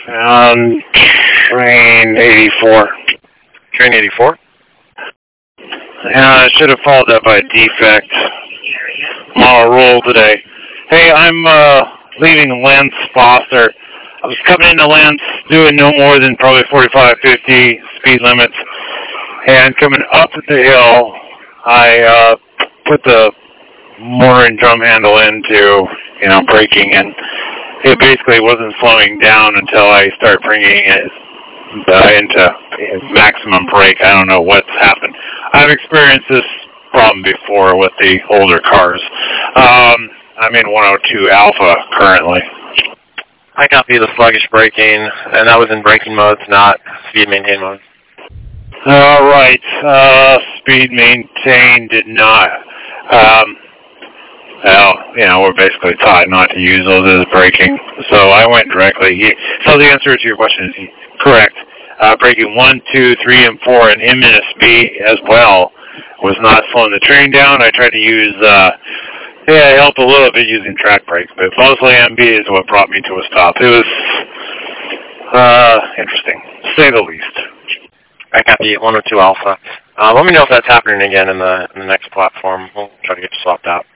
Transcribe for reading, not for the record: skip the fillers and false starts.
on train 84. Train 84? I should have followed that by a defect. I'm on a roll today. Hey, I'm leaving Lentz Foster. I was coming into Lentz doing no more than probably 45, 50 speed limits. And coming up the hill, I put the motor and drum handle into, braking, and it basically wasn't slowing down until I started bringing it into maximum brake. I don't know what's happened. I've experienced this problem before with the older cars. I'm in 102 Alpha currently. I copy the sluggish braking, and that was in braking modes, not speed maintain mode. All right. Speed maintain did not. We're basically taught not to use those as braking, so I went directly. So the answer to your question is correct. Braking 1, 2, 3, and 4, and in-minute speed as well was not slowing the train down. I tried to use, it helped a little bit using track brakes, but mostly MB is what brought me to a stop. It was interesting, to say the least. I copy 102 Alpha. Let me know if that's happening again in the next platform. We'll try to get you swapped out.